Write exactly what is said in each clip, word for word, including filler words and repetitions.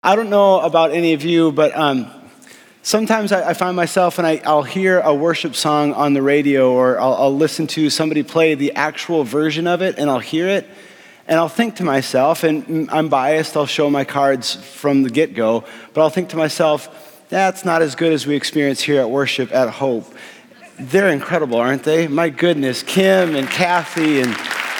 I don't know about any of you, but um, sometimes I, I find myself and I, I'll hear a worship song on the radio, or I'll, I'll listen to somebody play the actual version of it, and I'll hear it, and I'll think to myself, and I'm biased, I'll show my cards from the get-go, but I'll think to myself, that's not as good as we experience here at worship at Hope. They're incredible, aren't they? My goodness, Kim and Kathy and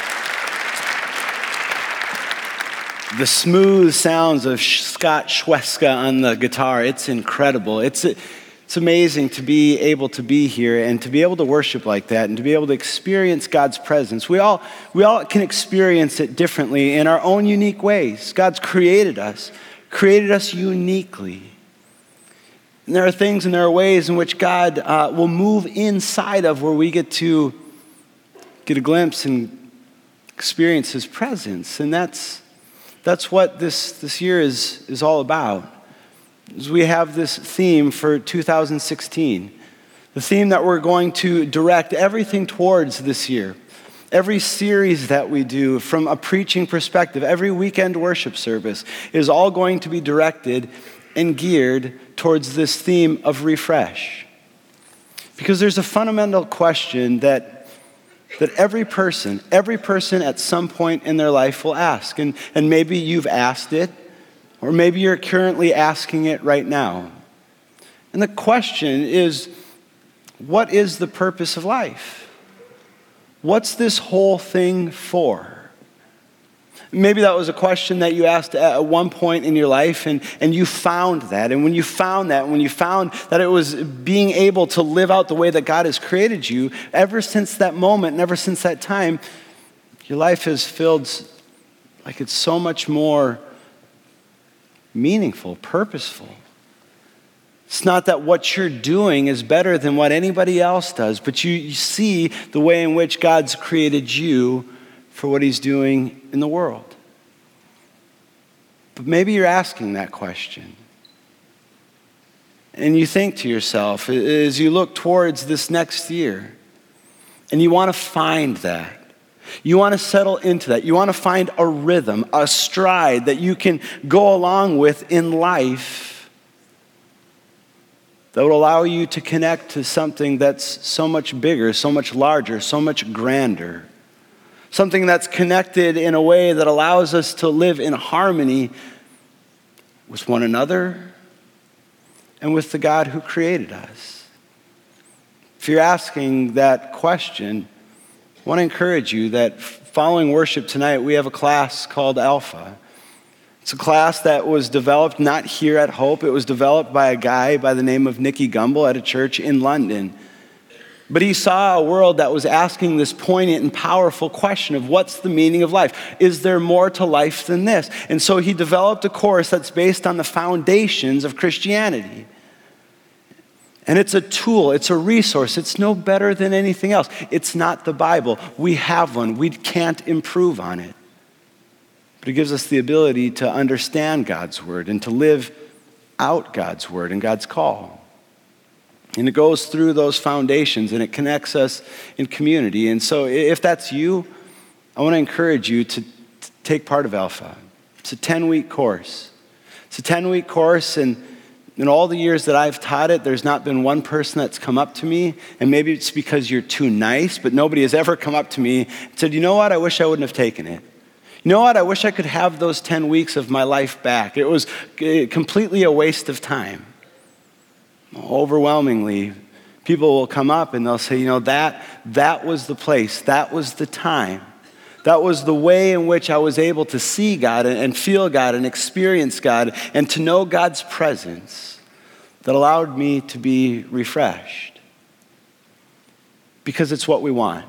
the smooth sounds of Scott Schweska on the guitar. It's incredible. It's it's amazing to be able to be here and to be able to worship like that and to be able to experience God's presence. We all we all can experience it differently in our own unique ways. God's created us, created us uniquely. And there are things and there are ways in which God uh, will move inside of where we get to get a glimpse and experience His presence. And that's That's what this, this year is, is all about. As we have this theme for two thousand sixteen, the theme that we're going to direct everything towards this year. Every series that we do from a preaching perspective, every weekend worship service is all going to be directed and geared towards this theme of refresh. Because there's a fundamental question that that every person, every person at some point in their life will ask. And, and maybe you've asked it, or maybe you're currently asking it right now. And the question is, what is the purpose of life? What's this whole thing for? Maybe that was a question that you asked at one point in your life, and, and you found that. And when you found that, when you found that it was being able to live out the way that God has created you, ever since that moment and ever since that time, your life has filled like it's so much more meaningful, purposeful. It's not that what you're doing is better than what anybody else does, but you, you see the way in which God's created you for what He's doing in the world. But maybe you're asking that question. And you think to yourself, as you look towards this next year, and you want to find that. You want to settle into that. You want to find a rhythm, a stride that you can go along with in life that would allow you to connect to something that's so much bigger, so much larger, so much grander. Something that's connected in a way that allows us to live in harmony with one another and with the God who created us. If you're asking that question, I want to encourage you that following worship tonight, we have a class called Alpha. It's a class that was developed not here at Hope. It was developed by a guy by the name of Nicky Gumbel at a church in London. But he saw a world that was asking this poignant and powerful question of what's the meaning of life? Is there more to life than this? And so he developed a course that's based on the foundations of Christianity. And it's a tool, it's a resource, it's no better than anything else. It's not the Bible. We have one, we can't improve on it. But it gives us the ability to understand God's word and to live out God's word and God's call. And it goes through those foundations and it connects us in community. And so if that's you, I want to encourage you to, to take part of Alpha. It's a ten-week course. It's a ten-week course, and in all the years that I've taught it, there's not been one person that's come up to me, and maybe it's because you're too nice, but nobody has ever come up to me and said, you know what, I wish I wouldn't have taken it. You know what, I wish I could have those ten weeks of my life back. It was completely a waste of time. Overwhelmingly, people will come up and they'll say, you know, that that was the place, that was the time. That was the way in which I was able to see God and feel God and experience God and to know God's presence that allowed me to be refreshed. Because it's what we want.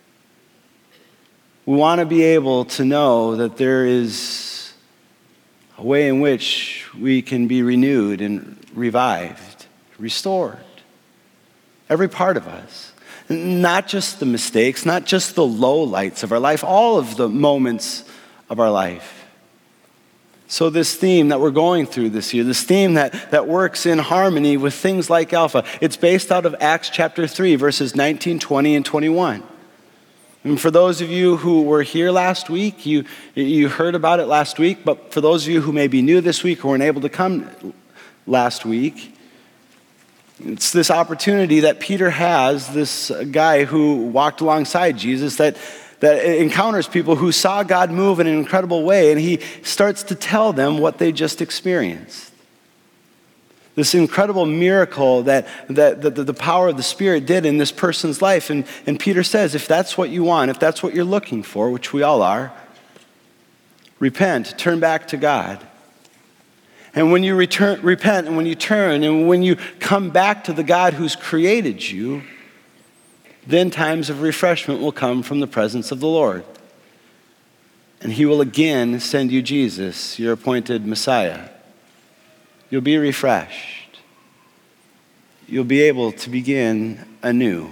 We want to be able to know that there is a way in which we can be renewed and revived, restored. Every part of us. Not just the mistakes, not just the lowlights of our life, all of the moments of our life. So this theme that we're going through this year, this theme that, that works in harmony with things like Alpha, it's based out of Acts chapter three, verses nineteen, twenty, and twenty-one. And for those of you who were here last week, you, you heard about it last week, but for those of you who may be new this week or weren't able to come last week, it's this opportunity that Peter has, this guy who walked alongside Jesus, that, that encounters people who saw God move in an incredible way, and he starts to tell them what they just experienced. This incredible miracle that, that, that the power of the Spirit did in this person's life. And, and Peter says, if that's what you want, if that's what you're looking for, which we all are, repent, turn back to God. And when you return, repent, and when you turn, and when you come back to the God who's created you, then times of refreshment will come from the presence of the Lord. And he will again send you Jesus, your appointed Messiah. You'll be refreshed. You'll be able to begin anew.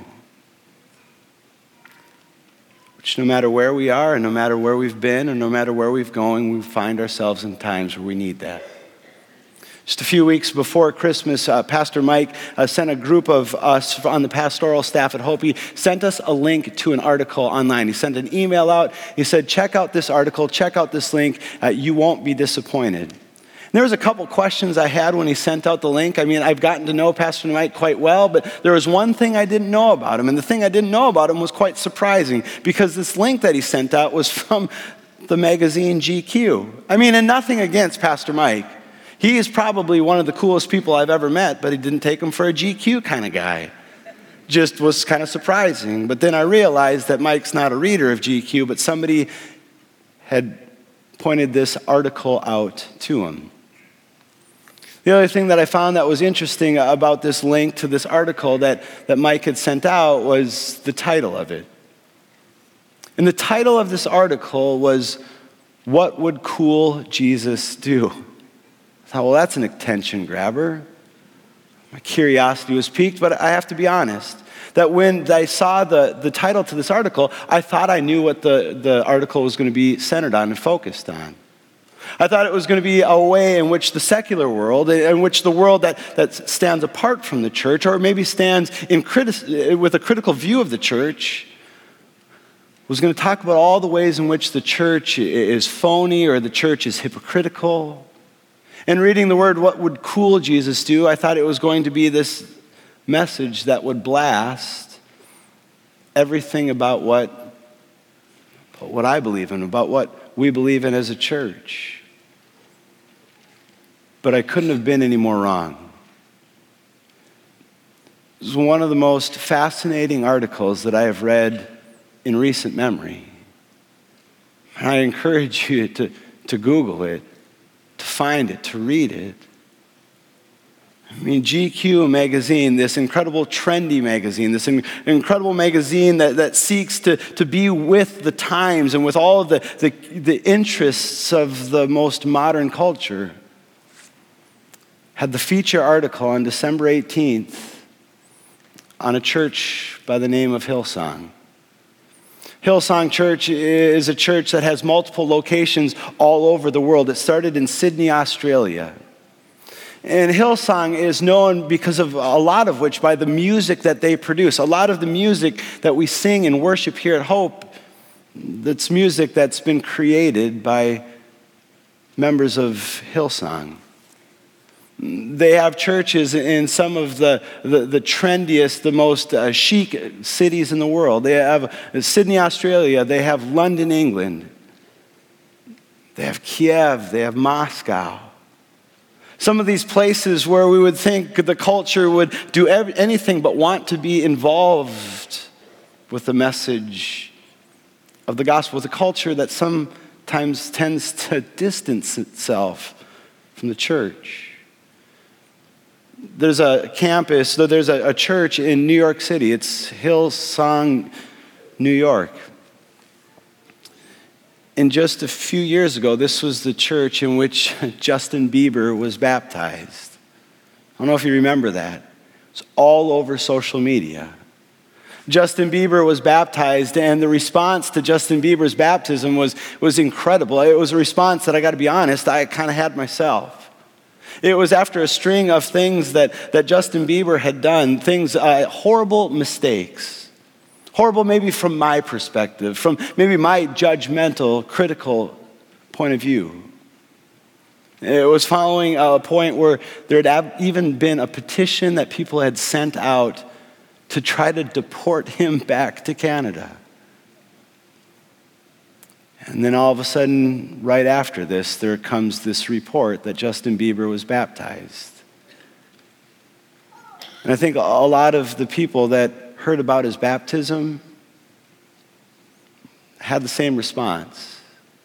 Which no matter where we are, and no matter where we've been, and no matter where we've going, we find ourselves in times where we need that. Just a few weeks before Christmas, uh, Pastor Mike uh, sent a group of us on the pastoral staff at Hope. He sent us a link to an article online. He sent an email out. He said, check out this article, check out this link. Uh, you won't be disappointed. There was a couple questions I had when he sent out the link. I mean, I've gotten to know Pastor Mike quite well, but there was one thing I didn't know about him, and the thing I didn't know about him was quite surprising, because this link that he sent out was from the magazine G Q. I mean, and nothing against Pastor Mike. He is probably one of the coolest people I've ever met, but he didn't take him for a G Q kind of guy. Just was kind of surprising. But then I realized that Mike's not a reader of G Q, but somebody had pointed this article out to him. The other thing that I found that was interesting about this link to this article that, that Mike had sent out was the title of it. And the title of this article was, "What Would Cool Jesus Do?" I thought, well, that's an attention grabber. My curiosity was piqued, but I have to be honest, that when I saw the, the title to this article, I thought I knew what the, the article was going to be centered on and focused on. I thought it was going to be a way in which the secular world, in which the world that, that stands apart from the church, or maybe stands in criti- with a critical view of the church, was going to talk about all the ways in which the church is phony or the church is hypocritical. And reading the word, "What would cool Jesus do?" I thought it was going to be this message that would blast everything about what, what I believe in, about what we believe in as a church. But I couldn't have been any more wrong. It was one of the most fascinating articles that I have read in recent memory. And I encourage you to, to Google it, to find it, to read it. I mean, G Q magazine, this incredible trendy magazine, this in, incredible magazine that, that seeks to, to be with the times and with all of the, the, the interests of the most modern culture, had the feature article on December eighteenth on a church by the name of Hillsong. Hillsong Church is a church that has multiple locations all over the world. It started in Sydney, Australia. And Hillsong is known because of a lot of which by the music that they produce. A lot of the music that we sing and worship here at Hope, that's music that's been created by members of Hillsong. They have churches in some of the, the, the trendiest, the most uh, chic cities in the world. They have Sydney, Australia. They have London, England. They have Kiev. They have Moscow. Some of these places where we would think the culture would do every, anything but want to be involved with the message of the gospel, with a culture that sometimes tends to distance itself from the church. There's a campus, there's a, a church in New York City. It's Hillsong, New York. And just a few years ago, this was the church in which Justin Bieber was baptized. I don't know if you remember that. It's all over social media. Justin Bieber was baptized, and the response to Justin Bieber's baptism was, was incredible. It was a response that, I got to be honest, I kind of had myself. It was after a string of things that, that Justin Bieber had done, things, uh, horrible mistakes. Horrible maybe from my perspective, from maybe my judgmental, critical point of view. It was following a point where there had even been a petition that people had sent out to try to deport him back to Canada. And then all of a sudden, right after this, there comes this report that Justin Bieber was baptized. And I think a lot of the people that heard about his baptism had the same response.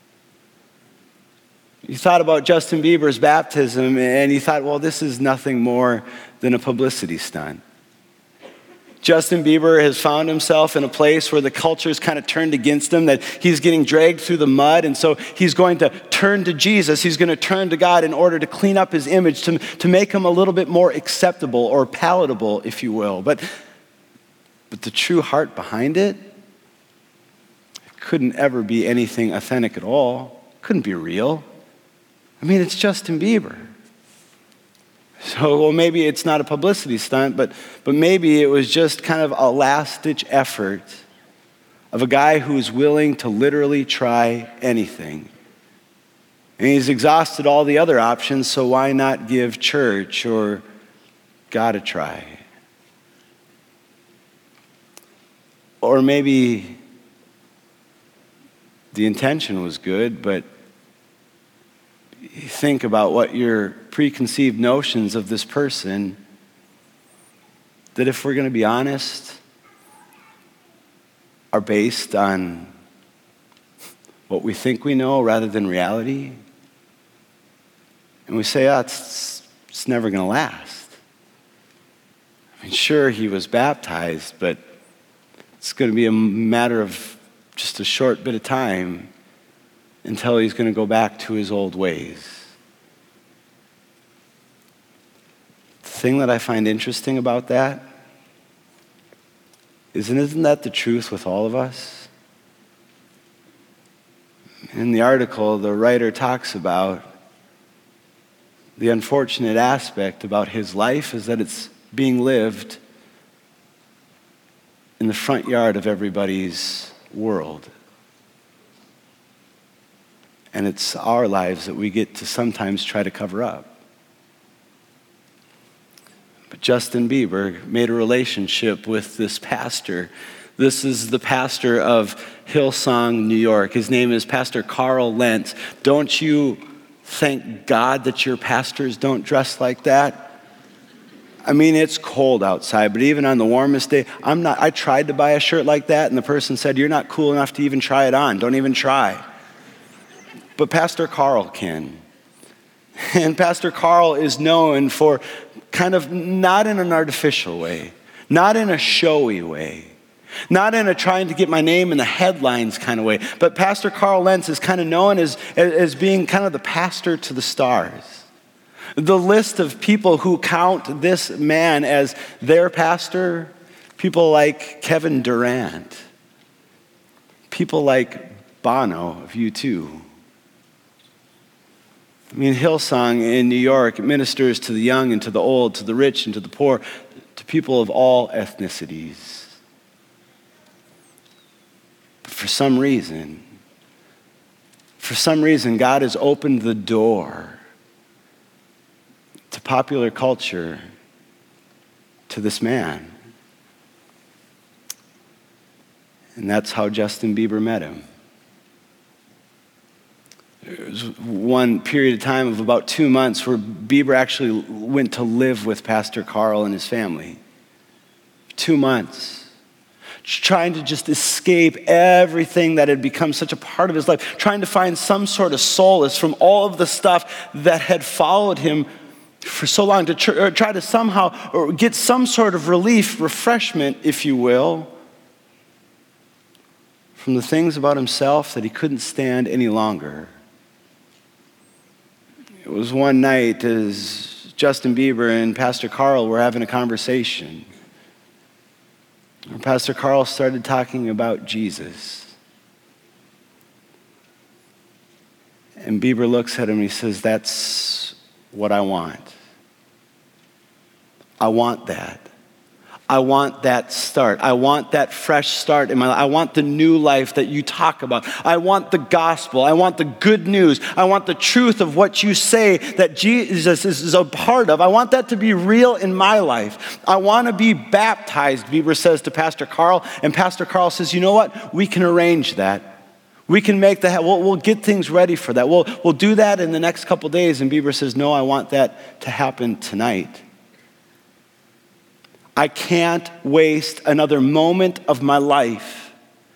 You thought about Justin Bieber's baptism and you thought, well, this is nothing more than a publicity stunt. Justin Bieber has found himself in a place where the culture's kind of turned against him, that he's getting dragged through the mud, and so he's going to turn to Jesus. He's going to turn to God in order to clean up his image, to, to make him a little bit more acceptable or palatable, if you will. But, but the true heart behind it, it couldn't ever be anything authentic at all. It couldn't be real. I mean, it's Justin Bieber. So, well, maybe it's not a publicity stunt, but, but maybe it was just kind of a last-ditch effort of a guy who's willing to literally try anything. And he's exhausted all the other options, so why not give church or God a try? Or maybe the intention was good, but you think about what your preconceived notions of this person, that if we're going to be honest, are based on what we think we know rather than reality. And we say, oh, it's, it's never going to last. I mean, sure, he was baptized, but it's going to be a matter of just a short bit of time until he's going to go back to his old ways. The thing that I find interesting about that is, and isn't that the truth with all of us? In the article, the writer talks about the unfortunate aspect about his life is that it's being lived in the front yard of everybody's world. And it's our lives that we get to sometimes try to cover up. But Justin Bieber made a relationship with this pastor. This is the pastor of Hillsong, New York. His name is Pastor Carl Lentz. Don't you thank God that your pastors don't dress like that? I mean, it's cold outside, but even on the warmest day, I'm not, I tried to buy a shirt like that, and the person said, you're not cool enough to even try it on. Don't even try. But Pastor Carl can. And Pastor Carl is known for kind of not in an artificial way, not in a showy way, not in a trying to get my name in the headlines kind of way, but Pastor Carl Lentz is kind of known as, as being kind of the pastor to the stars. The list of people who count this man as their pastor, people like Kevin Durant, people like Bono of U two. I mean, Hillsong in New York ministers to the young and to the old, to the rich and to the poor, to people of all ethnicities. But for some reason, for some reason, God has opened the door to popular culture to this man. And that's how Justin Bieber met him. There was one period of time of about two months where Bieber actually went to live with Pastor Carl and his family. Two months. Trying to just escape everything that had become such a part of his life. Trying to find some sort of solace from all of the stuff that had followed him for so long. To tr- try to somehow or get some sort of relief, refreshment, if you will, from the things about himself that he couldn't stand any longer. It was one night as Justin Bieber and Pastor Carl were having a conversation. Pastor Carl started talking about Jesus. And Bieber looks at him and he says, that's what I want. I want that. I want that start. I want that fresh start in my life. I want the new life that you talk about. I want the gospel. I want the good news. I want the truth of what you say that Jesus is a part of. I want that to be real in my life. I want to be baptized, Bieber says to Pastor Carl. And Pastor Carl says, you know what? We can arrange that. We can make that, we'll, we'll get things ready for that. We'll, we'll do that in the next couple days. And Bieber says, no, I want that to happen tonight. I can't waste another moment of my life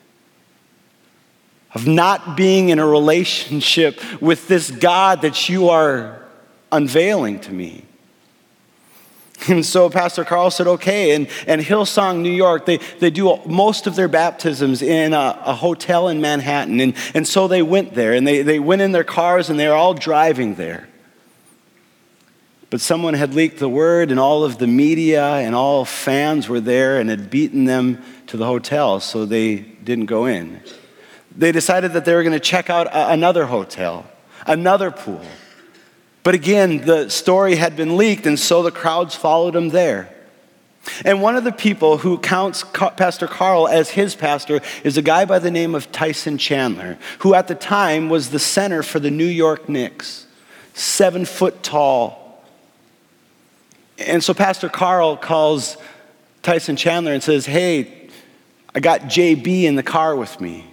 of not being in a relationship with this God that you are unveiling to me. And so Pastor Carl said, okay, and, and Hillsong, New York, they, they do most of their baptisms in a, a hotel in Manhattan. And, and so they went there, and they, they went in their cars, and they were all driving there. But someone had leaked the word, and all of the media and all fans were there and had beaten them to the hotel, so they didn't go in. They decided that they were going to check out a, another hotel, another pool. But again, the story had been leaked, and so the crowds followed him there. And one of the people who counts Pastor Carl as his pastor is a guy by the name of Tyson Chandler, who at the time was the center for the New York Knicks, seven foot tall. And so Pastor Carl calls Tyson Chandler and says, hey, I got J B in the car with me.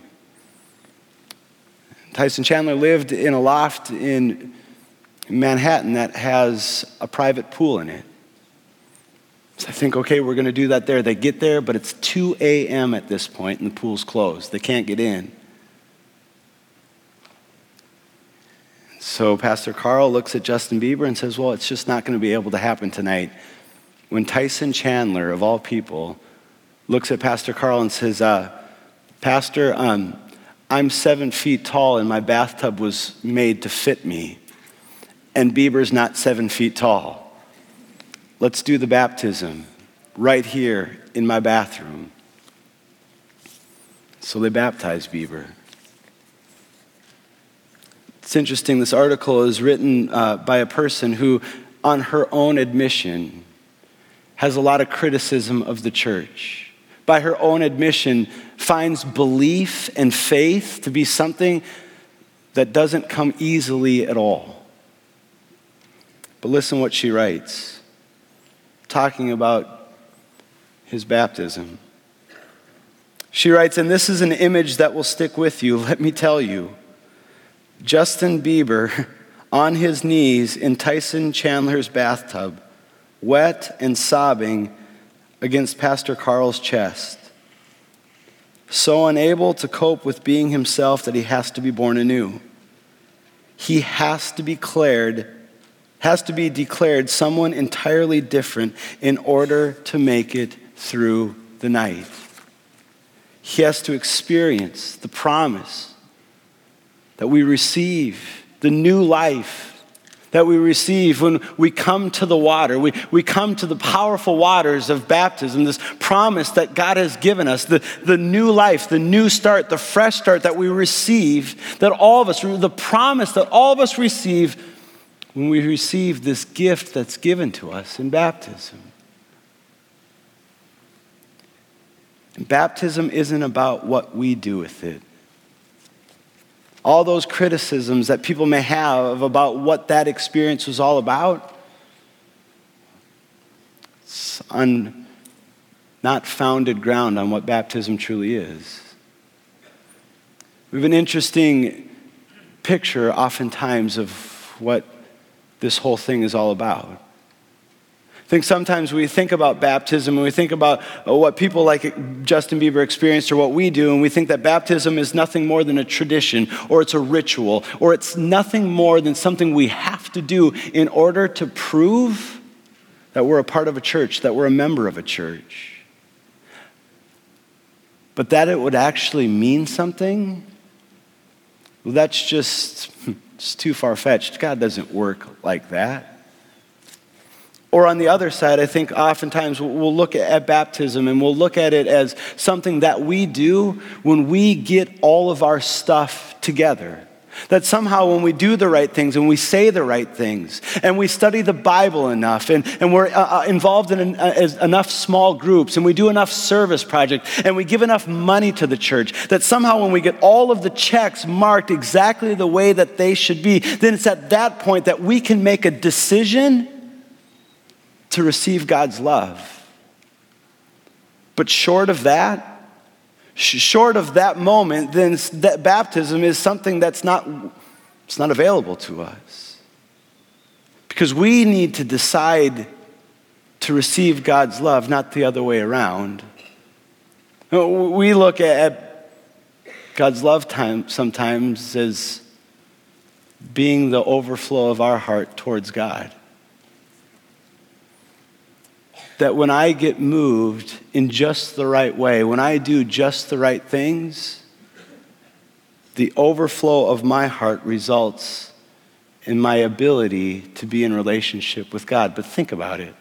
Tyson Chandler lived in a loft in Manhattan that has a private pool in it. So I think, okay, we're going to do that there. They get there, but it's two a.m. at this point, and the pool's closed. They can't get in. So Pastor Carl looks at Justin Bieber and says, well, it's just not going to be able to happen tonight. When Tyson Chandler, of all people, looks at Pastor Carl and says, uh, Pastor, um, I'm seven feet tall, and my bathtub was made to fit me. And Bieber's not seven feet tall. Let's do the baptism right here in my bathroom. So they baptized Bieber. It's interesting, this article is written uh, by a person who, on her own admission, has a lot of criticism of the church. By her own admission, finds belief and faith to be something that doesn't come easily at all. But listen what she writes, talking about his baptism. She writes, and this is an image that will stick with you. Let me tell you, Justin Bieber on his knees in Tyson Chandler's bathtub, wet and sobbing against Pastor Carl's chest, so unable to cope with being himself that he has to be born anew. He has to be declared has to be declared someone entirely different in order to make it through the night. He has to experience the promise that we receive, the new life that we receive when we come to the water. We, we come to the powerful waters of baptism, this promise that God has given us, the, the new life, the new start, the fresh start that we receive, that all of us, the promise that all of us receive when we receive this gift that's given to us in baptism. And baptism isn't about what we do with it. All those criticisms that people may have about what that experience was all about, it's on not founded ground on what baptism truly is. We have an interesting picture oftentimes of what this whole thing is all about. I think sometimes we think about baptism and we think about what people like Justin Bieber experienced or what we do, and we think that baptism is nothing more than a tradition, or it's a ritual, or it's nothing more than something we have to do in order to prove that we're a part of a church, that we're a member of a church. But that it would actually mean something, well, that's just it's too far-fetched. God doesn't work like that. Or on the other side, I think oftentimes we'll look at baptism and we'll look at it as something that we do when we get all of our stuff together. That somehow when we do the right things and we say the right things and we study the Bible enough and, and we're uh, involved in an, uh, enough small groups and we do enough service projects and we give enough money to the church, that somehow when we get all of the checks marked exactly the way that they should be, then it's at that point that we can make a decision to receive God's love. But short of that, Short of that moment, then that baptism is something that's not, it's not available to us. Because we need to decide to receive God's love, not the other way around. We look at God's love time sometimes as being the overflow of our heart towards God. That when I get moved in just the right way, when I do just the right things, the overflow of my heart results in my ability to be in relationship with God. But think about it.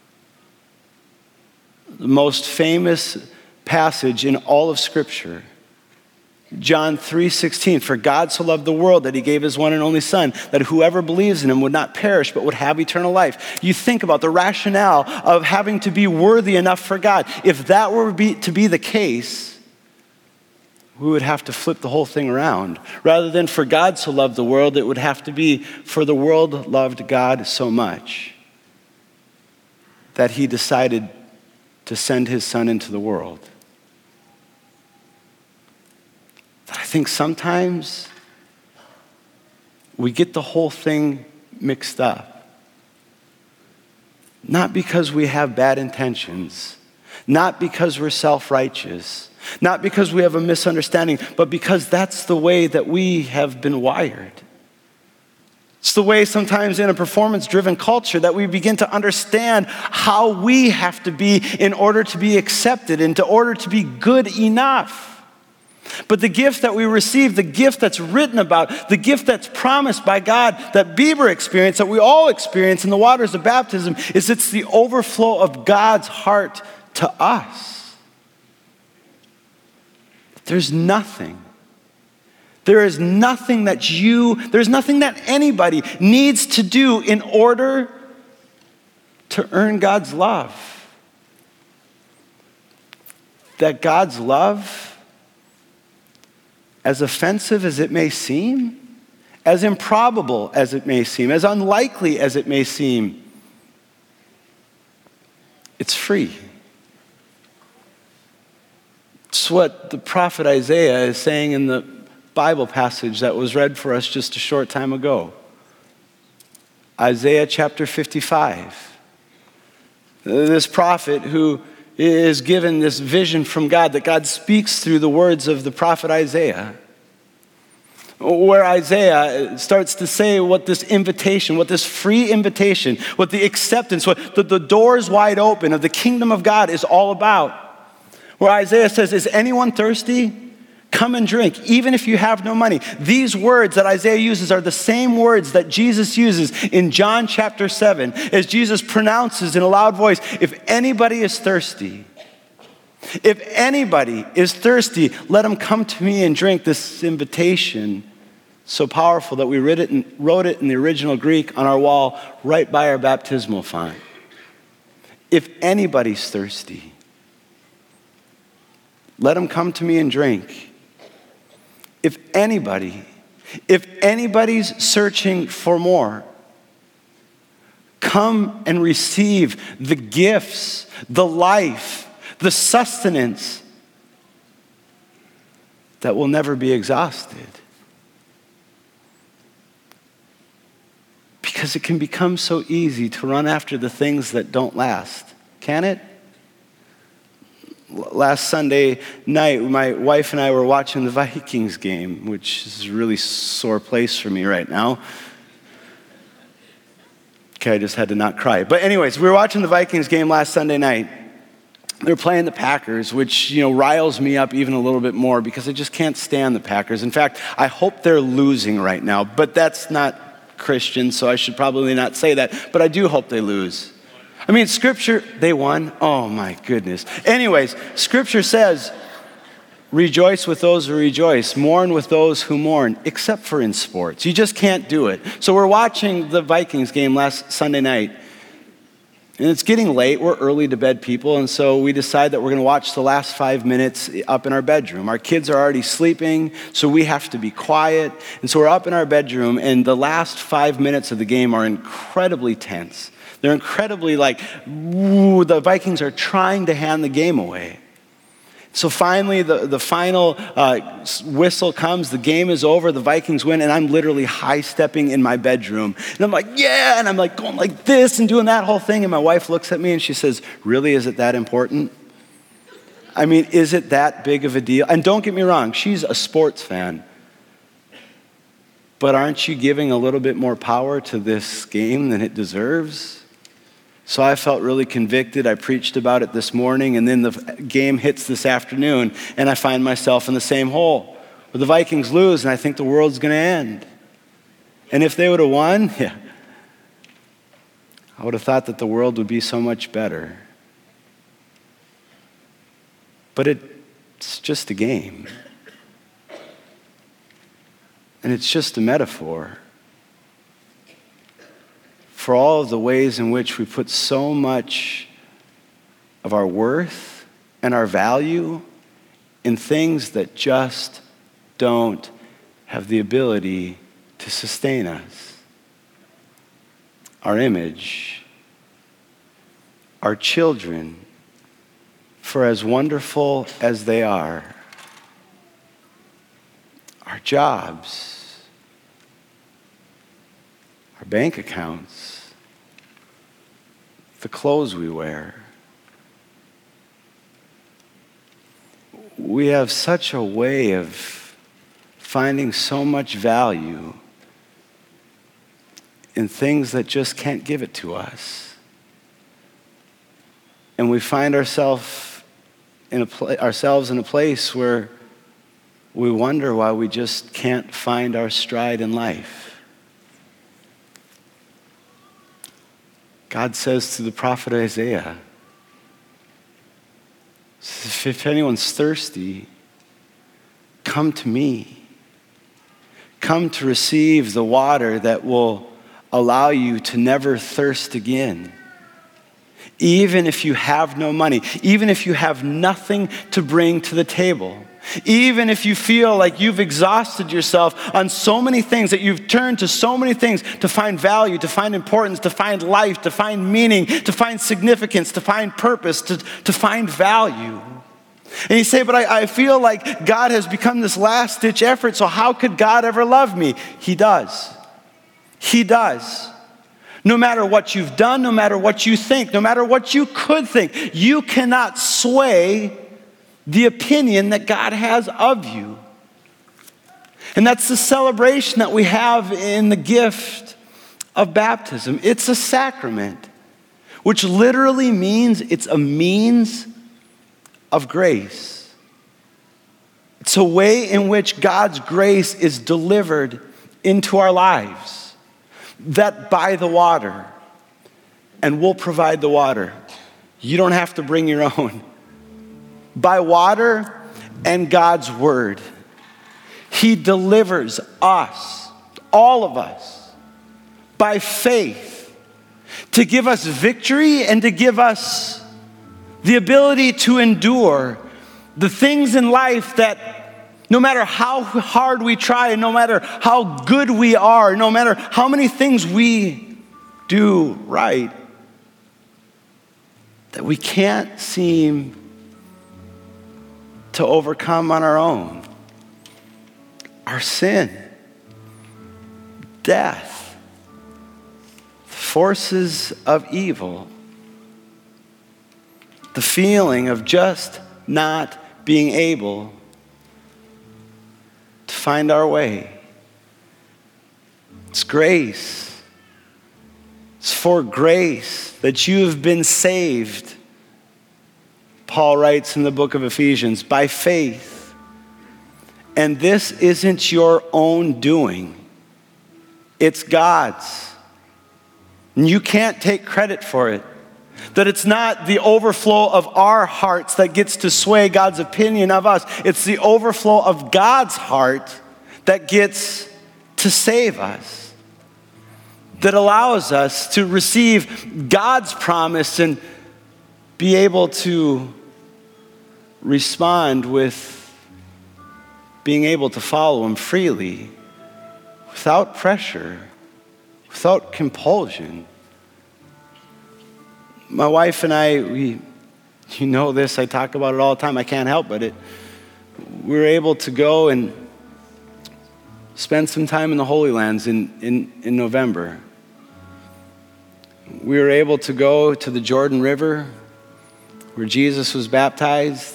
The most famous passage in all of Scripture, John three sixteen, for God so loved the world that he gave his one and only son, that whoever believes in him would not perish but would have eternal life. You think about the rationale of having to be worthy enough for God. If that were be, to be the case, we would have to flip the whole thing around. Rather than for God so loved the world, it would have to be for the world loved God so much that he decided to send his son into the world. I think sometimes we get the whole thing mixed up. Not because we have bad intentions, not because we're self-righteous, not because we have a misunderstanding, but because that's the way that we have been wired. It's the way sometimes in a performance-driven culture that we begin to understand how we have to be in order to be accepted, in order to be good enough. But the gift that we receive, the gift that's written about, the gift that's promised by God, that Bieber experienced, that we all experience in the waters of baptism, is it's the overflow of God's heart to us. There's nothing. There is nothing that you, there's nothing that anybody needs to do in order to earn God's love. That God's love, as offensive as it may seem, as improbable as it may seem, as unlikely as it may seem, it's free. It's what the prophet Isaiah is saying in the Bible passage that was read for us just a short time ago. Isaiah chapter fifty-five. This prophet who is given this vision from God, that God speaks through the words of the prophet Isaiah, where Isaiah starts to say what this invitation, what this free invitation, what the acceptance, what the, the doors wide open of the kingdom of God is all about. Where Isaiah says, is anyone thirsty? Come and drink, even if you have no money. These words that Isaiah uses are the same words that Jesus uses in John chapter seven, as Jesus pronounces in a loud voice, if anybody is thirsty, if anybody is thirsty, let him come to me and drink. This invitation, so powerful that we read it and wrote it in the original Greek on our wall right by our baptismal font. If anybody's thirsty, let him come to me and drink. If anybody, if anybody's searching for more, come and receive the gifts, the life, the sustenance that will never be exhausted. Because it can become so easy to run after the things that don't last, can it? Last Sunday night, my wife and I were watching the Vikings game, which is a really sore place for me right now. Okay, I just had to not cry. But anyways, we were watching the Vikings game last Sunday night. They're playing the Packers, which, you know, riles me up even a little bit more because I just can't stand the Packers. In fact, I hope they're losing right now, but that's not Christian, so I should probably not say that. But I do hope they lose. I mean, Scripture, they won. Oh my goodness. Anyways, Scripture says Rejoice with those who rejoice. Mourn with those who mourn, except for in sports. You just can't do it. So we're watching the Vikings game last Sunday night. And it's getting late. We're early to bed people. And so we decide that we're going to watch the last five minutes up in our bedroom. Our kids are already sleeping, so we have to be quiet. And so we're up in our bedroom, and the last five minutes of the game are incredibly tense. They're incredibly like, ooh, the Vikings are trying to hand the game away. So finally, the, the final uh, whistle comes, the game is over, the Vikings win, and I'm literally high-stepping in my bedroom. And I'm like, yeah, and I'm like going like this and doing that whole thing, and my wife looks at me and she says, really, is it that important? I mean, is it that big of a deal? And don't get me wrong, she's a sports fan. But aren't you giving a little bit more power to this game than it deserves? So I felt really convicted. I preached about it this morning, and then the game hits this afternoon, and I find myself in the same hole where the Vikings lose, and I think the world's going to end. And if they would have won, yeah, I would have thought that the world would be so much better. But it's just a game. And it's just a metaphor for all of the ways in which we put so much of our worth and our value in things that just don't have the ability to sustain us. Our image, our children, for as wonderful as they are, our jobs, our bank accounts, the clothes we wear. We have such a way of finding so much value in things that just can't give it to us. And we find ourselves in a pla- ourselves in a place where we wonder why we just can't find our stride in life. God says to the prophet Isaiah, if anyone's thirsty, come to me. Come to receive the water that will allow you to never thirst again. Even if you have no money, even if you have nothing to bring to the table, even if you feel like you've exhausted yourself on so many things, that you've turned to so many things to find value, to find importance, to find life, to find meaning, to find significance, to find purpose, to, to find value. And you say, but I, I feel like God has become this last-ditch effort, so how could God ever love me? He does. He does. No matter what you've done, no matter what you think, no matter what you could think, you cannot sway the opinion that God has of you. And that's the celebration that we have in the gift of baptism. It's a sacrament, which literally means it's a means of grace. It's a way in which God's grace is delivered into our lives. That by the water, and we'll provide the water. You don't have to bring your own. By water and God's word, He delivers us, all of us, by faith, to give us victory and to give us the ability to endure the things in life that no matter how hard we try, and no matter how good we are, no matter how many things we do right, that we can't seem to overcome on our own. Our sin, death, the forces of evil, the feeling of just not being able to find our way. It's grace. It's for grace that you have been saved. Paul writes in the book of Ephesians, by faith. And this isn't your own doing. It's God's. And you can't take credit for it. That it's not the overflow of our hearts that gets to sway God's opinion of us. It's the overflow of God's heart that gets to save us. That allows us to receive God's promise and be able to respond with being able to follow Him freely, without pressure, without compulsion. My wife and I, we, you know this, I talk about it all the time, I can't help but it. We were able to go and spend some time in the Holy Lands in, in, in November. We were able to go to the Jordan River where Jesus was baptized.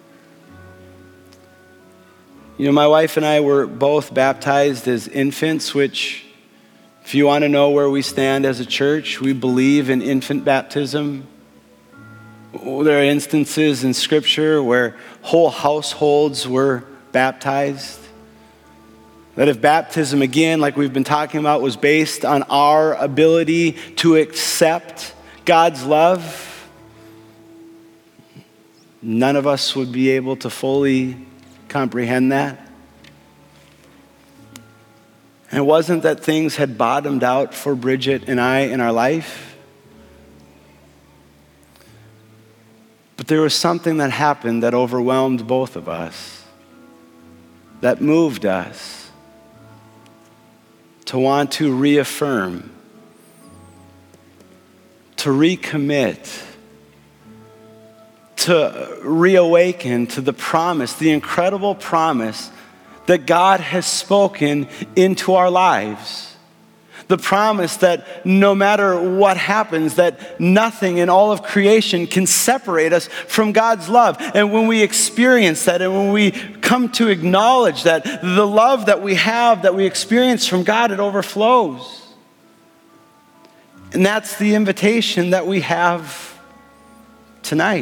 You know, my wife and I were both baptized as infants, which, if you want to know where we stand as a church, we believe in infant baptism. There are instances in Scripture where whole households were baptized. That if baptism, again, like we've been talking about, was based on our ability to accept God's love, none of us would be able to fully comprehend that. And it wasn't that things had bottomed out for Bridget and I in our life, but there was something that happened that overwhelmed both of us, that moved us to want to reaffirm, to recommit, to reawaken to the promise, the incredible promise that God has spoken into our lives. The promise that no matter what happens, that nothing in all of creation can separate us from God's love. And when we experience that, and when we come to acknowledge that, the love that we have, that we experience from God, it overflows. And that's the invitation that we have tonight.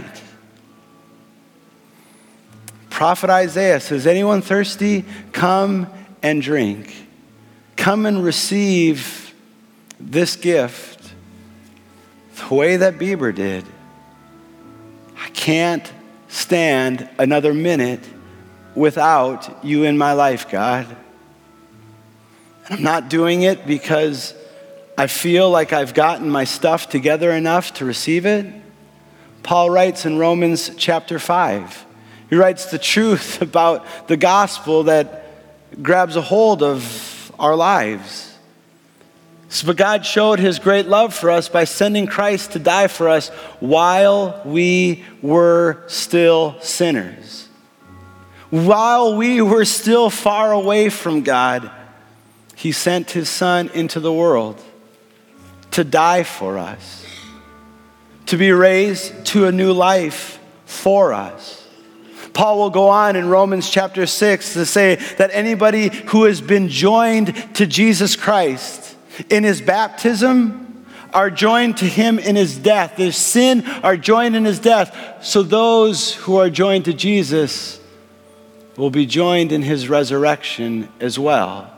Prophet Isaiah says, anyone thirsty, come and drink. Come and receive this gift the way that Bieber did. I can't stand another minute without you in my life, God. And I'm not doing it because I feel like I've gotten my stuff together enough to receive it. Paul writes in Romans chapter five, he writes the truth about the gospel that grabs a hold of our lives. So, but God showed His great love for us by sending Christ to die for us while we were still sinners. While we were still far away from God, He sent His Son into the world to die for us, to be raised to a new life for us. Paul will go on in Romans chapter six to say that anybody who has been joined to Jesus Christ in His baptism are joined to Him in His death. Their sin are joined in His death. So those who are joined to Jesus will be joined in His resurrection as well.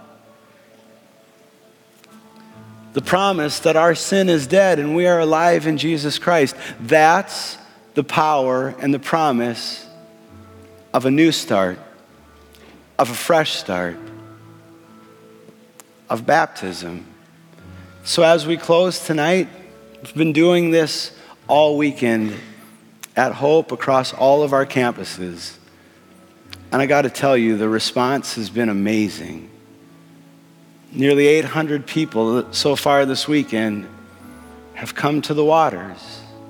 The promise that our sin is dead and we are alive in Jesus Christ, that's the power and the promise of a new start, of a fresh start, of baptism. So as we close tonight, we've been doing this all weekend at Hope across all of our campuses. And I got to tell you, the response has been amazing. Nearly eight hundred people so far this weekend have come to the waters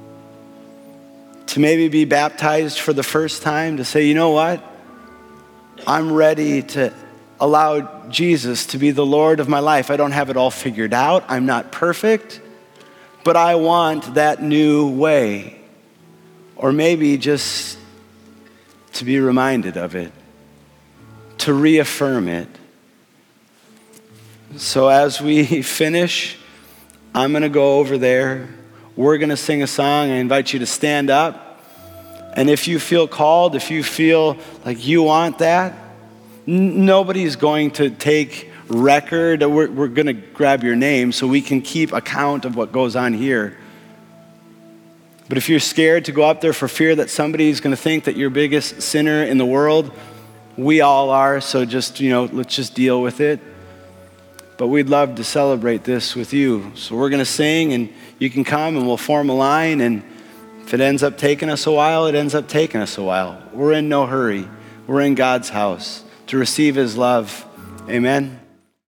to maybe be baptized for the first time, to say, you know what? I'm ready to allow Jesus to be the Lord of my life. I don't have it all figured out. I'm not perfect, but I want that new way. Or maybe just to be reminded of it, to reaffirm it. So as we finish, I'm going to go over there. We're going to sing a song. I invite you to stand up. And if you feel called, if you feel like you want that, n- nobody's going to take record. We're, we're going to grab your name so we can keep account of what goes on here. But if you're scared to go up there for fear that somebody's going to think that you're biggest sinner in the world, we all are, so just, you know, let's just deal with it. But we'd love to celebrate this with you. So we're going to sing, and you can come, and we'll form a line, and if it ends up taking us a while, it ends up taking us a while. We're in no hurry. We're in God's house to receive his love. Amen.